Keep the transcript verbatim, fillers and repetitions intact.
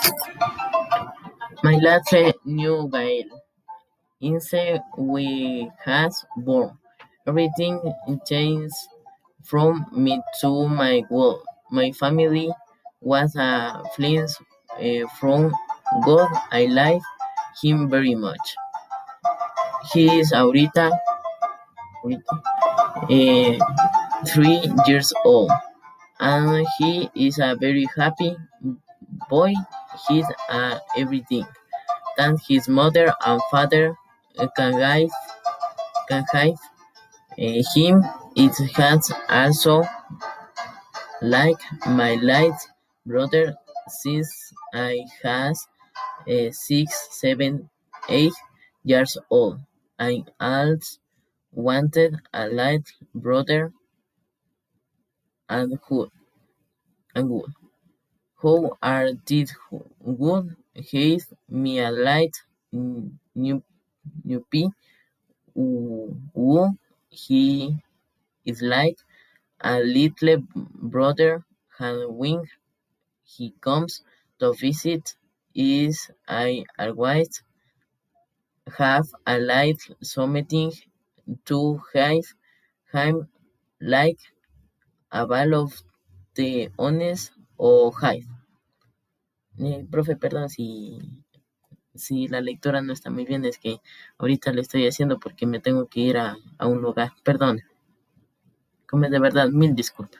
My last new Gael. Instead we has born. Everything changed from me to my world. My family was a flint uh, from God. I like him very much. He is ahorita, ahorita, uh, three years old, and he is a very happy boy. He's uh, everything that his mother and father uh, can give, can give uh, him. It has also like my late brother since I has uh, six, seven, eight years old. I always wanted a light brother and good and good. How are these good? He's me a light new new p who he is like a little brother and when he comes to visit is I always have a light something to have him like a ball of the honest o hive. Eh, profe, perdón si, si la lectura no está muy bien, es que ahorita lo estoy haciendo porque me tengo que ir a, a un lugar. Perdón, como de verdad, mil disculpas.